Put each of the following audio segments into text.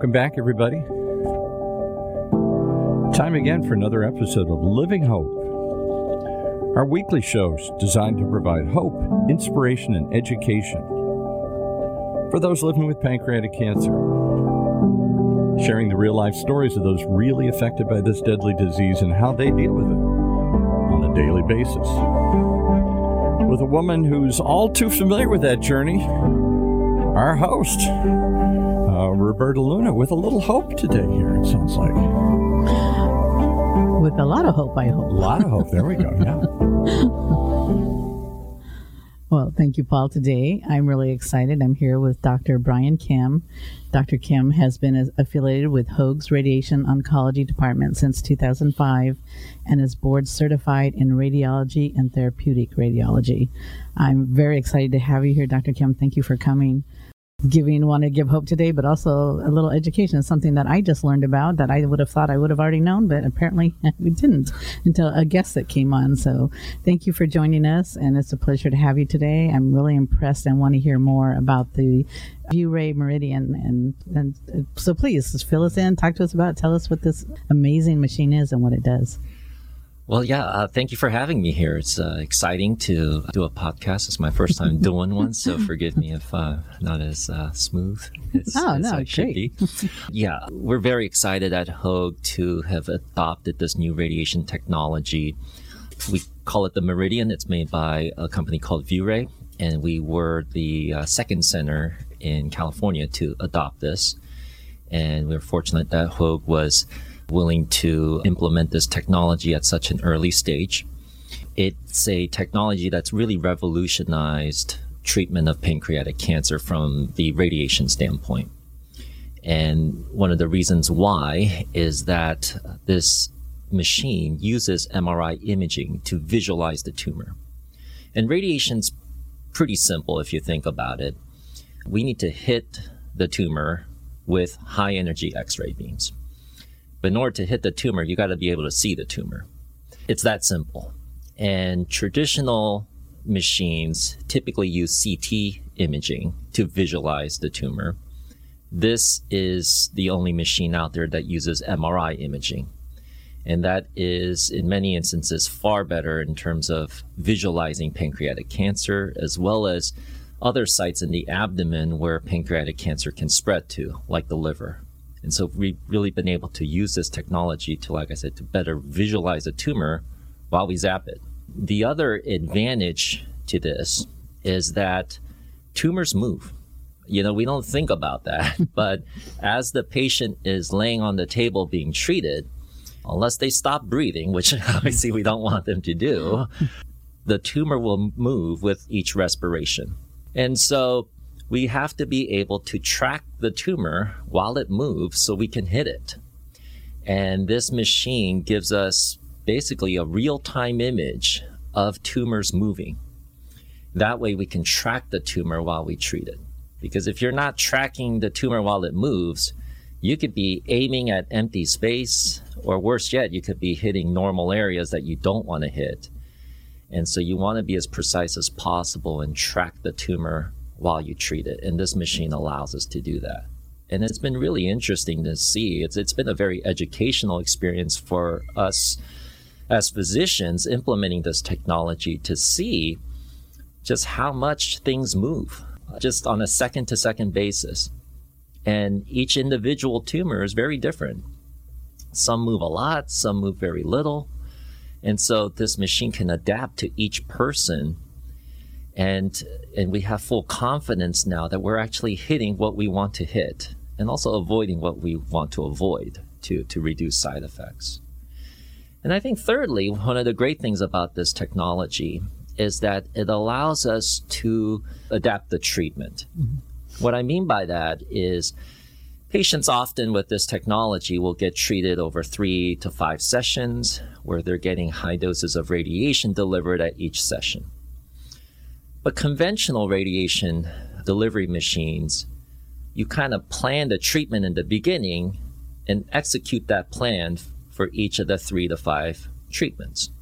Welcome back, everybody. Time again for another episode of Living Hope, our weekly shows designed to provide hope, inspiration, and education for those living with pancreatic cancer, sharing the real-life stories of those really affected by this deadly disease and how they deal with it on a daily basis. With a woman who's all too familiar with that journey, our host, Roberta Luna, with a little hope today here, it sounds like. With a lot of hope, I hope. A lot of hope. There we go, yeah. Well, thank you, Paul. Today, I'm really excited. I'm here with Dr. Brian Kim. Dr. Kim has been affiliated with Hoag's Radiation Oncology Department since 2005 and is board certified in radiology and therapeutic radiology. I'm very excited to have you here, Dr. Kim. Thank you for coming. Want to give hope today, but also a little education is something that I just learned about that I would have thought I would have already known, but apparently we didn't until a guest that came on. So thank you for joining us, and it's a pleasure to have you today. I'm really impressed and want to hear more about the ViewRay Meridian. And so please just fill us in, talk to us about it, tell us what this amazing machine is and what it does. Well, thank you for having me here. It's exciting to do a podcast. It's my first time doing one, so forgive me if not as smooth as I should be. Yeah, we're very excited at Hoag to have adopted this new radiation technology. We call it the Meridian. It's made by a company called ViewRay, and we were the second center in California to adopt this. And we're fortunate that Hoag was willing to implement this technology at such an early stage. It's a technology that's really revolutionized treatment of pancreatic cancer from the radiation standpoint. And one of the reasons why is that this machine uses MRI imaging to visualize the tumor. And radiation's pretty simple if you think about it. We need to hit the tumor with high energy X-ray beams. But in order to hit the tumor, you got to be able to see the tumor. It's that simple. And traditional machines typically use CT imaging to visualize the tumor. This is the only machine out there that uses MRI imaging. And that is, in many instances, far better in terms of visualizing pancreatic cancer, as well as other sites in the abdomen where pancreatic cancer can spread to, like the liver. And so we've really been able to use this technology to, like I said, to better visualize a tumor while we zap it. The other advantage to this is that tumors move. You know, we don't think about that, but as the patient is laying on the table being treated, unless they stop breathing, which obviously we don't want them to do, the tumor will move with each respiration. And so we have to be able to track the tumor while it moves so we can hit it. And this machine gives us basically a real-time image of tumors moving. That way we can track the tumor while we treat it. Because if you're not tracking the tumor while it moves, you could be aiming at empty space, or worse yet, you could be hitting normal areas that you don't want to hit. And so you want to be as precise as possible and track the tumor while you treat it. And this machine allows us to do that. And it's been really interesting to see. It's been a very educational experience for us as physicians implementing this technology to see just how much things move, just on a second-to-second basis. And each individual tumor is very different. Some move a lot, some move very little. And so this machine can adapt to each person. And we have full confidence now that we're actually hitting what we want to hit and also avoiding what we want to avoid to reduce side effects. And I think thirdly, one of the great things about this technology is that it allows us to adapt the treatment. Mm-hmm. What I mean by that is patients often with this technology will get treated over 3 to 5 sessions where they're getting high doses of radiation delivered at each session. But conventional radiation delivery machines, you kind of plan the treatment in the beginning and execute that plan for each of the 3 to 5 treatments.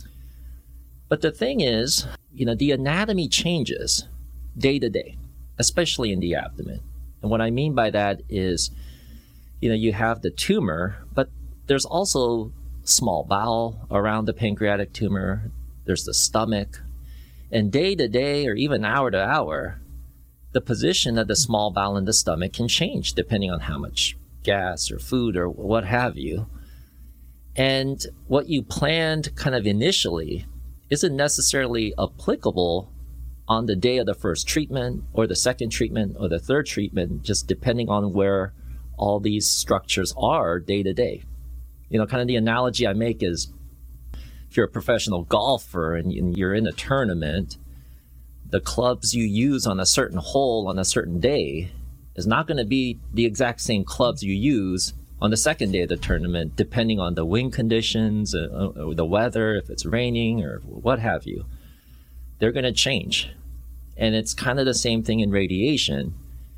But the thing is, the anatomy changes day to day, especially in the abdomen. And what I mean by that is you have the tumor, but there's also small bowel around the pancreatic tumor. There's the stomach. And day to day or even hour to hour, the position of the small bowel and the stomach can change depending on how much gas or food or what have you. And what you planned kind of initially isn't necessarily applicable on the day of the first treatment or the second treatment or the third treatment, just depending on where all these structures are day to day. Kind of the analogy I make is if you're a professional golfer and you're in a tournament, the clubs you use on a certain hole on a certain day is not going to be the exact same clubs you use on the second day of the tournament, depending on the wind conditions or the weather, if it's raining or what have you. They're going to change. And it's kind of the same thing in radiation.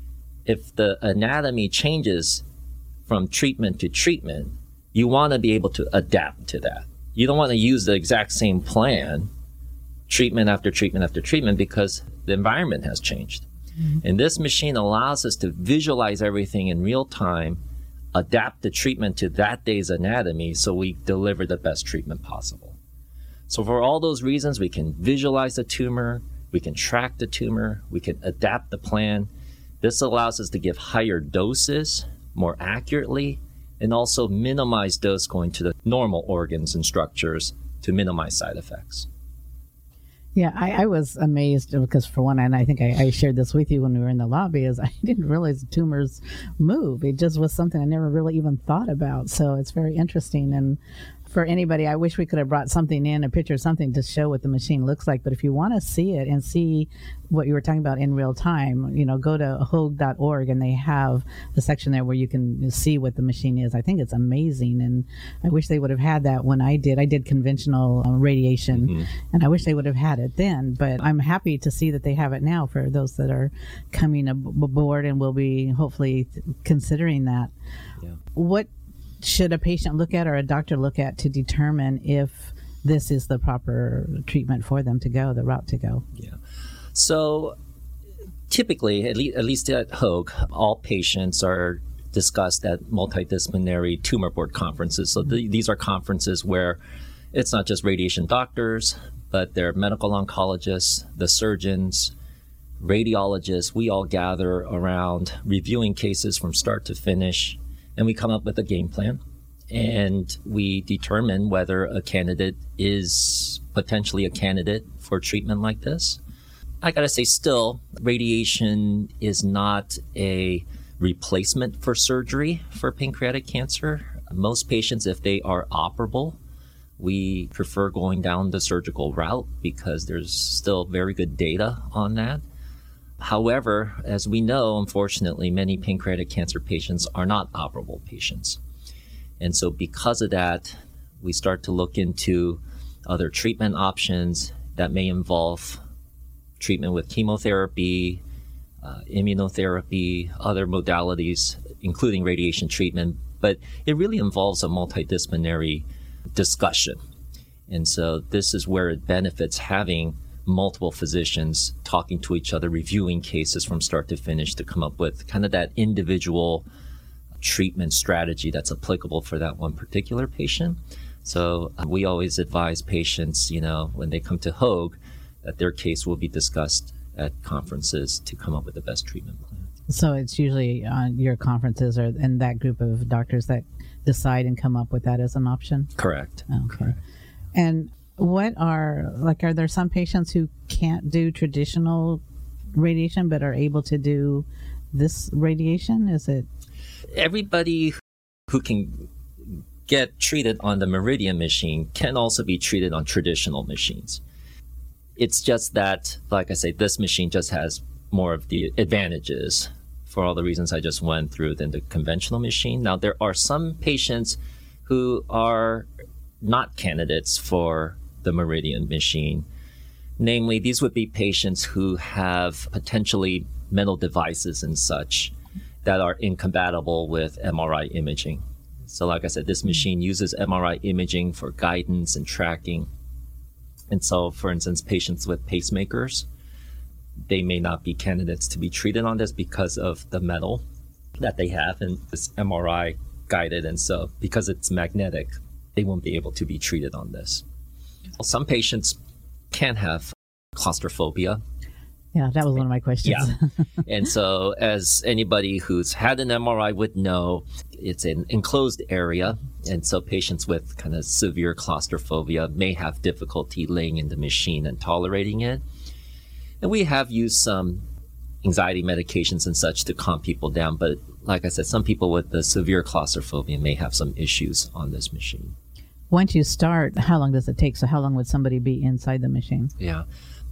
If the anatomy changes from treatment to treatment, you want to be able to adapt to that. You don't want to use the exact same plan, treatment after treatment after treatment, because the environment has changed. Mm-hmm. And this machine allows us to visualize everything in real time, adapt the treatment to that day's anatomy so we deliver the best treatment possible. So for all those reasons, we can visualize the tumor, we can track the tumor, we can adapt the plan. This allows us to give higher doses more accurately and also minimize dose going to the normal organs and structures to minimize side effects. Yeah, I was amazed because, for one, and I think I shared this with you when we were in the lobby, is I didn't realize the tumors move. It just was something I never really even thought about. So it's very interesting. And for anybody, I wish we could have brought something in, a picture of something to show what the machine looks like. But if you want to see it and see what you were talking about in real time, go to hoag.org and they have the section there where you can see what the machine is. I think it's amazing. And I wish they would have had that when I did conventional radiation, mm-hmm. and I wish they would have had it then. But I'm happy to see that they have it now for those that are coming aboard and will be hopefully considering that. Yeah. What should a patient look at or a doctor look at to determine if this is the proper treatment for them to go, the route to go? Yeah. So typically, at least at Hoag, all patients are discussed at multidisciplinary tumor board conferences. So these are conferences where it's not just radiation doctors, but they're medical oncologists, the surgeons, radiologists. We all gather around reviewing cases from start to finish. And we come up with a game plan, and we determine whether a candidate is potentially a candidate for treatment like this. I gotta say, still, radiation is not a replacement for surgery for pancreatic cancer. Most patients, if they are operable, we prefer going down the surgical route because there's still very good data on that. However, as we know, unfortunately, many pancreatic cancer patients are not operable patients. And so because of that, we start to look into other treatment options that may involve treatment with chemotherapy, immunotherapy, other modalities, including radiation treatment. But it really involves a multidisciplinary discussion. And so this is where it benefits having multiple physicians talking to each other, reviewing cases from start to finish to come up with kind of that individual treatment strategy that's applicable for that one particular patient. So we always advise patients, when they come to Hoag, that their case will be discussed at conferences to come up with the best treatment plan. So it's usually on your conferences or in that group of doctors that decide and come up with that as an option? Correct. Okay. Correct. And are there some patients who can't do traditional radiation but are able to do this radiation? Is it? Everybody who can get treated on the Meridian machine can also be treated on traditional machines. It's just that, like I say, this machine just has more of the advantages for all the reasons I just went through than the conventional machine. Now, there are some patients who are not candidates for the Meridian machine. Namely, these would be patients who have potentially mental devices and such that are incompatible with MRI imaging. So like I said, this machine uses MRI imaging for guidance and tracking. And so, for instance, patients with pacemakers, they may not be candidates to be treated on this because of the metal that they have, and it's MRI guided. And so because it's magnetic, they won't be able to be treated on this. Some patients can have claustrophobia. Yeah, that was one of my questions. Yeah. And so as anybody who's had an MRI would know, it's an enclosed area. And so patients with kind of severe claustrophobia may have difficulty laying in the machine and tolerating it. And we have used some anxiety medications and such to calm people down. But like I said, some people with the severe claustrophobia may have some issues on this machine. Once you start, how long does it take? So how long would somebody be inside the machine? Yeah.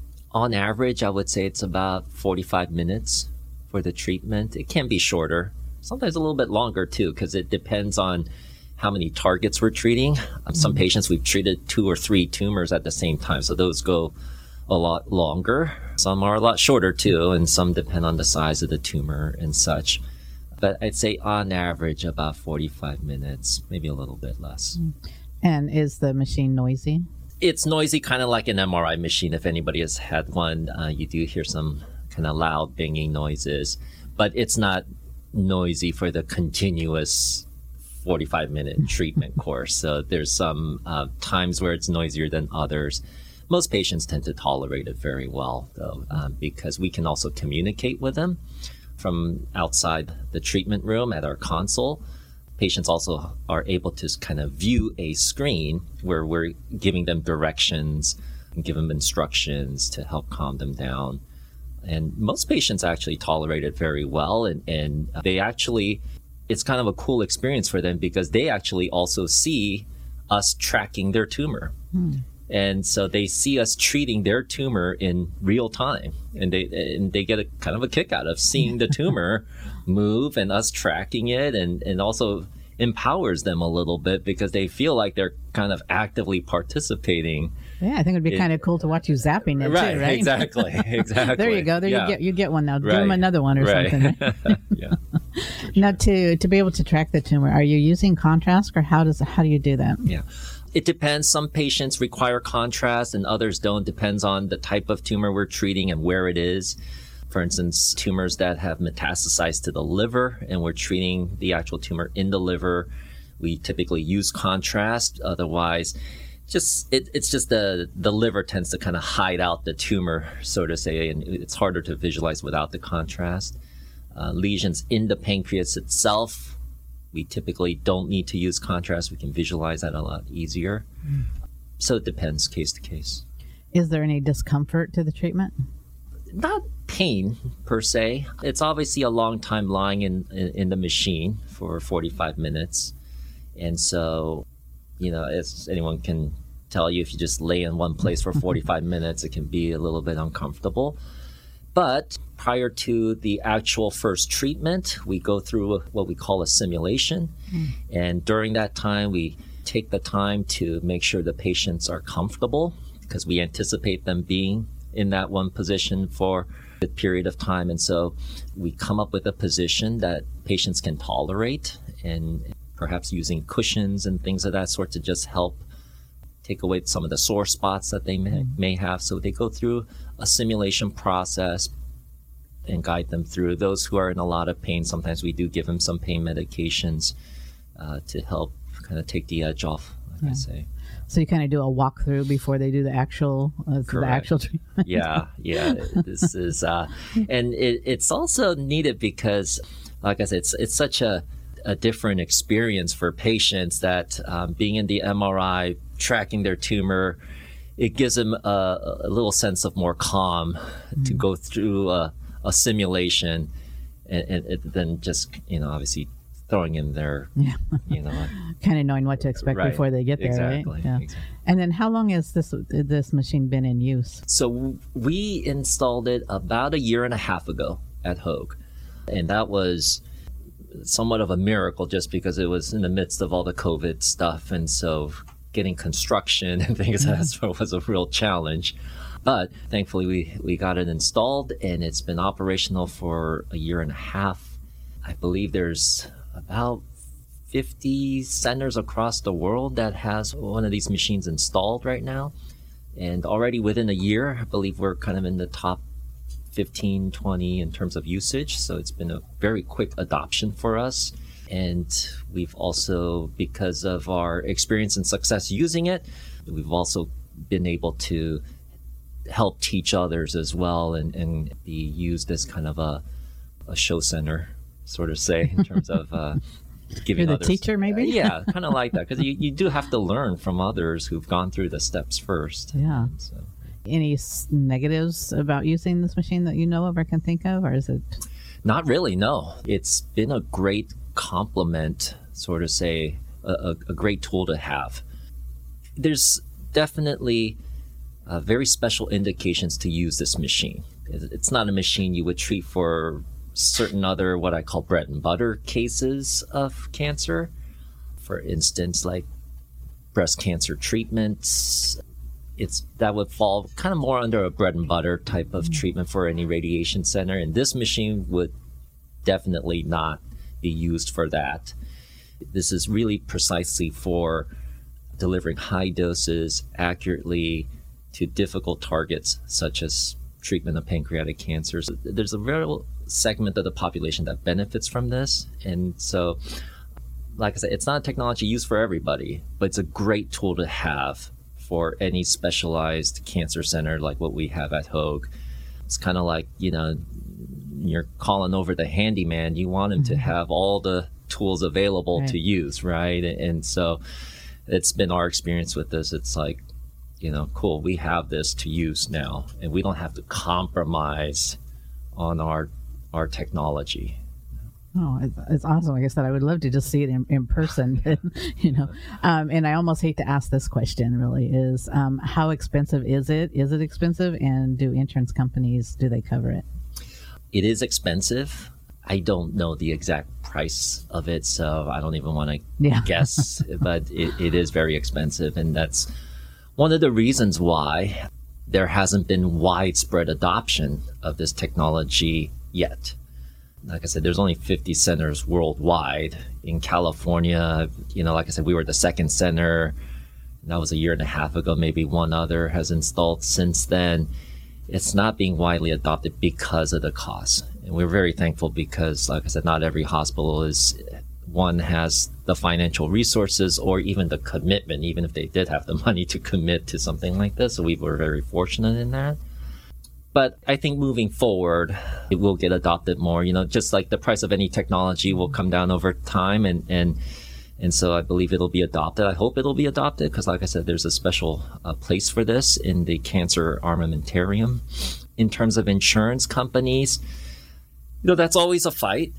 On average, I would say it's about 45 minutes for the treatment. It can be shorter, sometimes a little bit longer too, because it depends on how many targets we're treating. Some patients, we've treated 2 or 3 tumors at the same time, so those go a lot longer. Some are a lot shorter too, and some depend on the size of the tumor and such. But I'd say on average about 45 minutes, maybe a little bit less. And is the machine noisy? It's noisy, kind of like an MRI machine. If anybody has had one, you do hear some kind of loud banging noises, but it's not noisy for the continuous 45-minute treatment course. So there's some times where it's noisier than others. Most patients tend to tolerate it very well, though, because we can also communicate with them from outside the treatment room at our console. Patients also are able to kind of view a screen where we're giving them directions and give them instructions to help calm them down. And most patients actually tolerate it very well. And they actually, it's kind of a cool experience for them because they actually also see us tracking their tumor. And so they see us treating their tumor in real time, and they get a kind of a kick out of seeing the tumor move and us tracking it, and also empowers them a little bit because they feel like they're kind of actively participating. Yeah, I think it'd be kind of cool to watch you zapping it right, too, right? Exactly. There you go. You get one now. Right. Do them another one or something. Right? Yeah. Now, to be able to track the tumor, are you using contrast, or how do you do that? Yeah. It depends. Some patients require contrast and others don't. Depends on the type of tumor we're treating and where it is. For instance, tumors that have metastasized to the liver and we're treating the actual tumor in the liver, we typically use contrast. Otherwise, it's just the liver tends to kind of hide out the tumor, so to say, and it's harder to visualize without the contrast. Lesions in the pancreas itself, we typically don't need to use contrast. We can visualize that a lot easier. So it depends case to case. Is there any discomfort to the treatment? Not pain per se. It's obviously a long time lying in the machine for 45 minutes. And so, as anyone can tell you, if you just lay in one place for 45 minutes, it can be a little bit uncomfortable. But prior to the actual first treatment, we go through what we call a simulation. And during that time, we take the time to make sure the patients are comfortable because we anticipate them being in that one position for a period of time. And so we come up with a position that patients can tolerate, and perhaps using cushions and things of that sort to just help take away some of the sore spots that they may have. So they go through a simulation process and guide them through. Those who are in a lot of pain, sometimes we do give them some pain medications to help kind of take the edge off, like I say. So you kind of do a walkthrough before they do the actual treatment. Yeah. This is, and it's also needed because, like I said, it's such a different experience for patients that being in the MRI, tracking their tumor, it gives them a little sense of more calm to go through a simulation and then just, obviously throwing in their, kind of knowing what to expect before they get there, exactly, right? Yeah. Exactly. And then how long has this machine been in use? So we installed it about 1.5 years ago at Hoag. And that was somewhat of a miracle just because it was in the midst of all the COVID stuff. And so getting construction and things of that sort was a real challenge. But thankfully we got it installed and it's been operational for 1.5 years. I believe there's about 50 centers across the world that has one of these machines installed right now. And already within 1 year, I believe we're kind of in the top 15, 20 in terms of usage. So it's been a very quick adoption for us. And we've also, because of our experience and success using it, we've also been able to help teach others as well and be used as kind of a show center, sort of say, in terms of giving You're the others. Teacher, maybe? Yeah, kind of like that. Because you do have to learn from others who've gone through the steps first. Yeah. So. Any negatives about using this machine that you know of or can think of, or is it? Not really, no. It's been a great complement, sort of say, a great tool to have. There's definitely very special indications to use this machine. It's not a machine you would treat for certain other, what I call bread and butter cases of cancer. For instance, like breast cancer treatments. That would fall kind of more under a bread and butter type of treatment for any radiation center. And this machine would definitely not be used for that. This is really precisely for delivering high doses accurately to difficult targets, such as treatment of pancreatic cancers. There's a real segment of the population that benefits from this. And so, like I said, it's not a technology used for everybody, but it's a great tool to have for any specialized cancer center like what we have at Hoag. It's kind of like, you're calling over the handyman. You want him to have all the tools available to use, right? And so it's been our experience with this. It's like, cool, we have this to use now, and we don't have to compromise on our technology. Oh, it's awesome. Like I said, I would love to just see it in person, and I almost hate to ask this question, really, is how expensive is it? Is it expensive? And do insurance companies, do they cover it? It is expensive. I don't know the exact price of it, so I don't even want to guess, but it is very expensive. And that's one of the reasons why there hasn't been widespread adoption of this technology yet. Like I said, there's only 50 centers worldwide. In California, like I said, we were the second center. That was a year and a half ago. Maybe one other has installed since then. It's not being widely adopted because of the cost. And we're very thankful because, like I said, not every hospital has the financial resources or even the commitment, even if they did have the money to commit to something like this. So we were very fortunate in that. But I think moving forward, it will get adopted more. Just like the price of any technology will come down over time. And so I believe it'll be adopted. I hope it'll be adopted because, like I said, there's a special place for this in the cancer armamentarium. In terms of insurance companies, that's always a fight.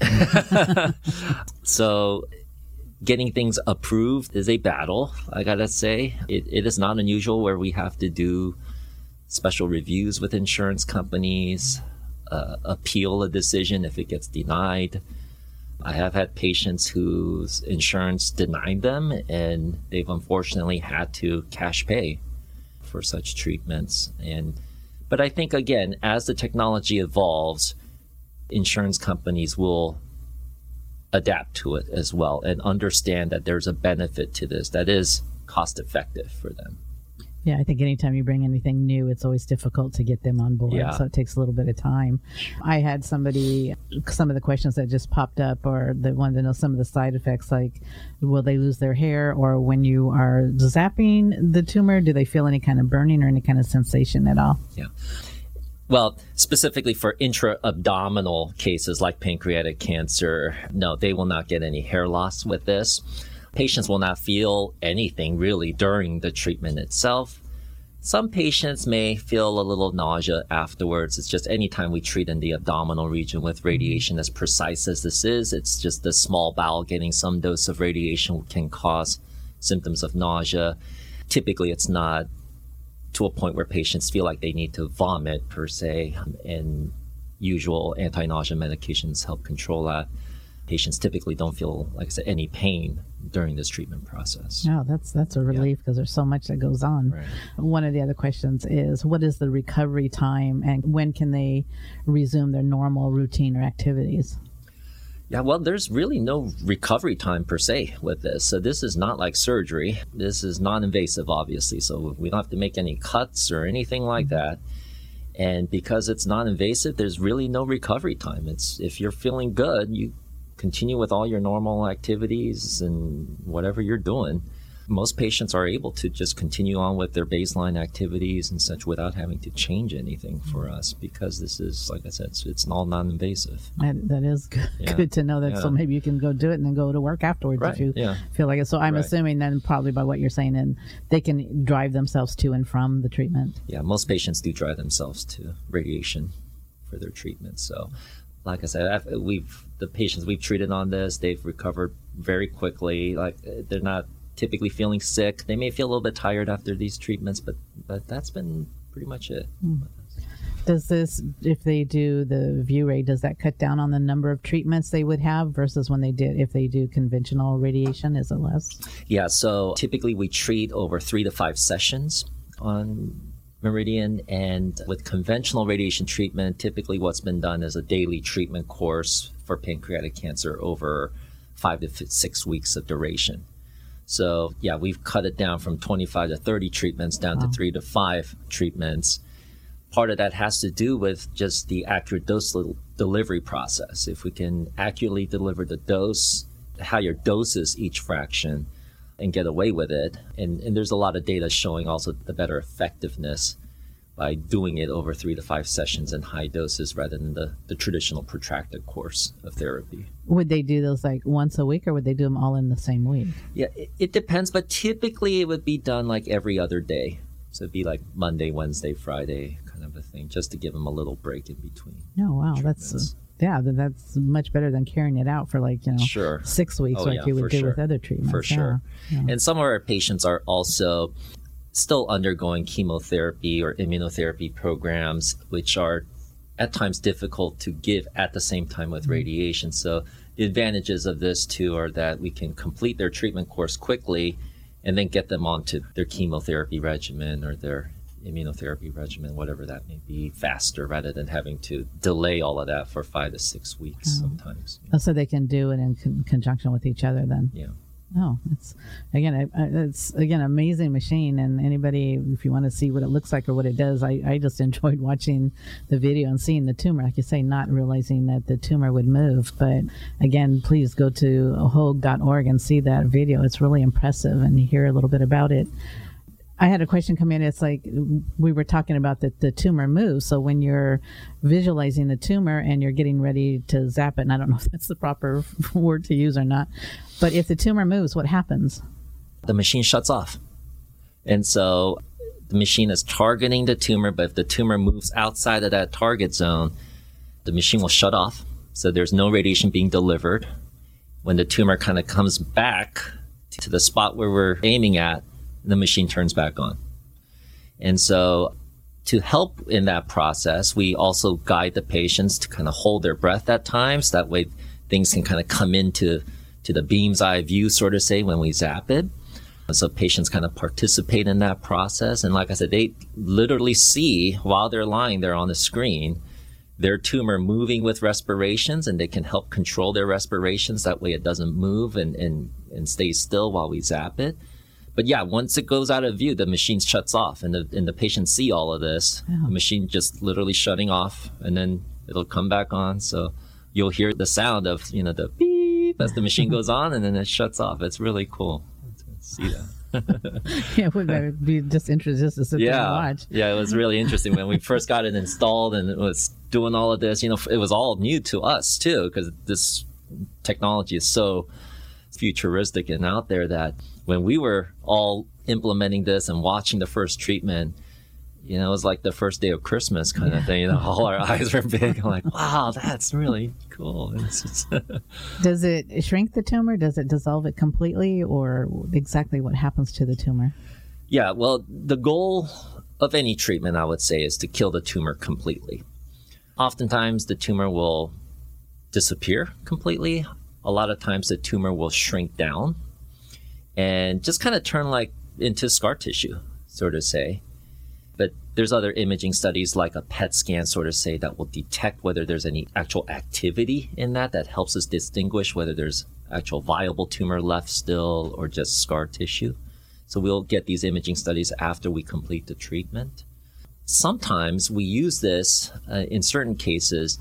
So getting things approved is a battle, I gotta say. It is not unusual where we have to do special reviews with insurance companies, appeal a decision if it gets denied. I have had patients whose insurance denied them, and they've unfortunately had to cash pay for such treatments. But I think, again, as the technology evolves, insurance companies will adapt to it as well and understand that there's a benefit to this that is cost effective for them. Yeah, I think anytime you bring anything new, it's always difficult to get them on board. Yeah. So it takes a little bit of time. I had some of the questions that just popped up, or they wanted to know some of the side effects, like will they lose their hair, or when you are zapping the tumor, do they feel any kind of burning or any kind of sensation at all? Yeah. Well, specifically for intra-abdominal cases like pancreatic cancer, no, they will not get any hair loss with this. Patients will not feel anything really during the treatment itself. Some patients may feel a little nausea afterwards. It's just anytime we treat in the abdominal region with radiation as precise as this is, it's just the small bowel getting some dose of radiation can cause symptoms of nausea. Typically, it's not to a point where patients feel like they need to vomit per se, and usual anti-nausea medications help control that. Patients typically don't feel, like I said, any pain during this treatment process. No, that's a relief because there's so much that goes on. Right. One of the other questions is, what is the recovery time and when can they resume their normal routine or activities? Yeah, well, there's really no recovery time per se with this. So this is not like surgery. This is non-invasive, obviously. So we don't have to make any cuts or anything like that. And because it's non-invasive, there's really no recovery time. It's if you're feeling good, you continue with all your normal activities and whatever you're doing. Most patients are able to just continue on with their baseline activities and such without having to change anything for us, because this is, like I said, it's all non-invasive. That is good, good to know that. So maybe you can go do it and then go to work afterwards if you feel like it. So I'm assuming then probably by what you're saying, and they can drive themselves to and from the treatment. Yeah, most patients do drive themselves to radiation for their treatment. So like I said, the patients we've treated on this, they've recovered very quickly. Like, they're not typically feeling sick. They may feel a little bit tired after these treatments, but that's been pretty much it. Does this, if they do the ViewRay, does that cut down on the number of treatments they would have versus if they do conventional radiation? Is it less? Yeah, so typically we treat over 3 to 5 sessions on Meridian, and with conventional radiation treatment, typically what's been done is a daily treatment course for pancreatic cancer over 5 to 6 weeks of duration. So yeah, we've cut it down from 25 to 30 treatments down to 3 to 5 treatments. Part of that has to do with just the accurate dose delivery process. If we can accurately deliver the dose, how your doses each fraction, and get away with it. And there's a lot of data showing also the better effectiveness by doing it over 3 to 5 sessions in high doses rather than the traditional protracted course of therapy. Would they do those like once a week, or would they do them all in the same week? Yeah, it depends, but typically it would be done like every other day. So it'd be like Monday, Wednesday, Friday kind of a thing, just to give them a little break in between. Oh, wow. Treatments. That's much better than carrying it out for 6 weeks you would do with other treatments. For sure. Yeah. And some of our patients are also still undergoing chemotherapy or immunotherapy programs, which are at times difficult to give at the same time with radiation. So the advantages of this too are that we can complete their treatment course quickly and then get them onto their chemotherapy regimen or their immunotherapy regimen, whatever that may be, faster rather than having to delay all of that for 5 to 6 weeks sometimes. So they can do it in conjunction with each other then? Yeah. Oh, it's again amazing machine, and anybody, if you want to see what it looks like or what it does, I just enjoyed watching the video and seeing the tumor, like you say, not realizing that the tumor would move. But again, please go to hoag.org and see that video. It's really impressive, and you hear a little bit about it. I had a question come in. It's like we were talking about that the tumor moves. So when you're visualizing the tumor and you're getting ready to zap it, and I don't know if that's the proper word to use or not, but if the tumor moves, what happens? The machine shuts off. And so the machine is targeting the tumor, but if the tumor moves outside of that target zone, the machine will shut off. So there's no radiation being delivered. When the tumor kind of comes back to the spot where we're aiming at, the machine turns back on. And so to help in that process, we also guide the patients to kind of hold their breath at times. That way things can kind of come into the beam's eye view, sort of say, when we zap it. So patients kind of participate in that process. And like I said, they literally see while they're lying there on the screen, their tumor moving with respirations, and they can help control their respirations. That way it doesn't move and stays still while we zap it. But yeah, once it goes out of view, the machine shuts off, and the patients see all of this. Yeah. The machine just literally shutting off, and then it'll come back on. So you'll hear the sound of, the beep as the machine goes on, and then it shuts off. It's really cool to see that. Yeah, would that be just interesting just to sit there and watch? Yeah, it was really interesting when we first got it installed and it was doing all of this. It was all new to us too, because this technology is so futuristic and out there that when we were all implementing this and watching the first treatment, it was like the first day of Christmas kind of thing. All our eyes were big. I'm like, wow, that's really cool. Does it shrink the tumor? Does it dissolve it completely, or exactly what happens to the tumor? Yeah, well, the goal of any treatment, I would say, is to kill the tumor completely. Oftentimes, the tumor will disappear completely. A lot of times, the tumor will shrink down and just kind of turn into scar tissue, sort of say. But there's other imaging studies like a PET scan, sort of say, that will detect whether there's any actual activity in that helps us distinguish whether there's actual viable tumor left still or just scar tissue. So we'll get these imaging studies after we complete the treatment. sometimes we use this in certain cases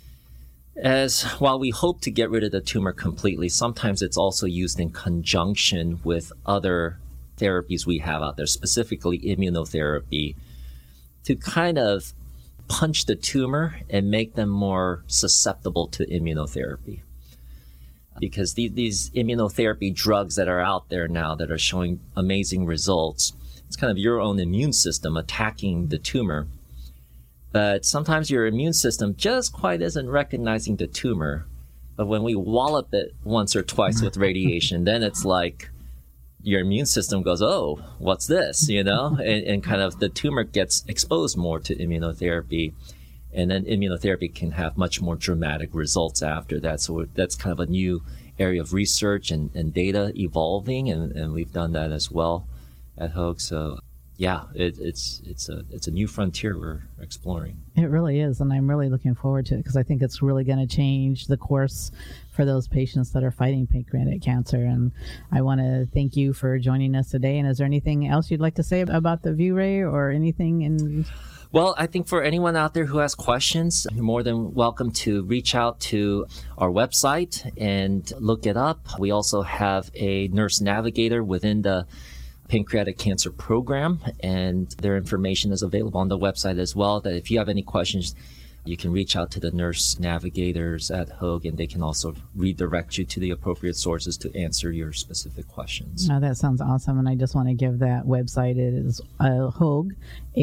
as, while we hope to get rid of the tumor completely, sometimes it's also used in conjunction with other therapies we have out there, specifically immunotherapy, to kind of punch the tumor and make them more susceptible to immunotherapy. Because these immunotherapy drugs that are out there now that are showing amazing results, it's kind of your own immune system attacking the tumor. But sometimes your immune system just quite isn't recognizing the tumor. But when we wallop it once or twice with radiation, then it's like your immune system goes, oh, what's this, and kind of the tumor gets exposed more to immunotherapy. And then immunotherapy can have much more dramatic results after that. So that's kind of a new area of research and data evolving, and we've done that as well at Hoag. So yeah, it's a new frontier we're exploring. It really is, and I'm really looking forward to it because I think it's really going to change the course for those patients that are fighting pancreatic cancer. And I want to thank you for joining us today. And is there anything else you'd like to say about the ViewRay or anything in... Well, I think for anyone out there who has questions, you're more than welcome to reach out to our website and look it up. We also have a nurse navigator within the pancreatic cancer program, and their information is available on the website as well, that if you have any questions, you can reach out to the nurse navigators at Hoag, and they can also redirect you to the appropriate sources to answer your specific questions. Oh, that sounds awesome. And I just want to give that website. It is Hoag,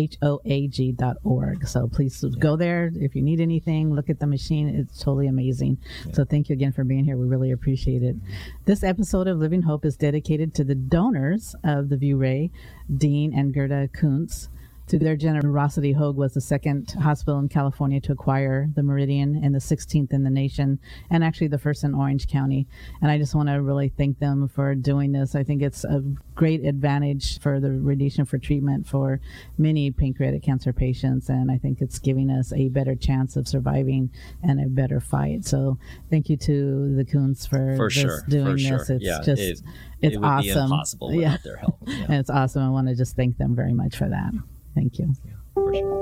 HOAG.org. So please go there. If you need anything, look at the machine. It's totally amazing. Yeah. So thank you again for being here. We really appreciate it. This episode of Living Hope is dedicated to the donors of the ViewRay, Dean and Gerda Kuntz. To their generosity, Hoag was the second hospital in California to acquire the Meridian and the 16th in the nation, and actually the first in Orange County. And I just want to really thank them for doing this. I think it's a great advantage for the radiation for treatment for many pancreatic cancer patients, and I think it's giving us a better chance of surviving and a better fight. So thank you to the Kuntz for doing this. It's it's would awesome. Be impossible without their help. Yeah. And it's awesome. I want to just thank them very much for that. Thank you. Yeah, for sure.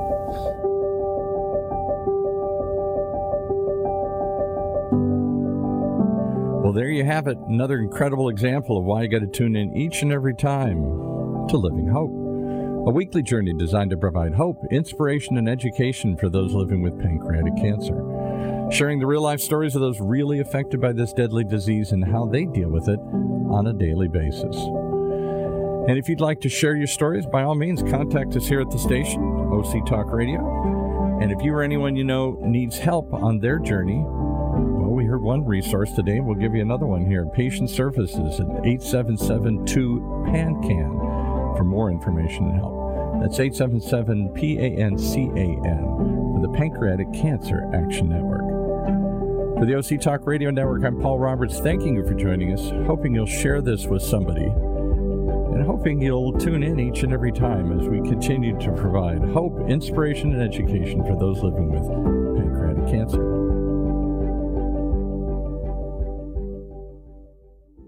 Well, there you have it. Another incredible example of why you got to tune in each and every time to Living Hope, a weekly journey designed to provide hope, inspiration, and education for those living with pancreatic cancer, sharing the real-life stories of those really affected by this deadly disease and how they deal with it on a daily basis. And if you'd like to share your stories, by all means, contact us here at the station, OC Talk Radio. And if you or anyone you know needs help on their journey, well, we heard one resource today. We'll give you another one here. Patient Services at 8772-PANCAN for more information and help. That's 877-PANCAN for the Pancreatic Cancer Action Network. For the OC Talk Radio Network, I'm Paul Roberts, thanking you for joining us, hoping you'll share this with somebody, and hoping you'll tune in each and every time as we continue to provide hope, inspiration, and education for those living with pancreatic cancer.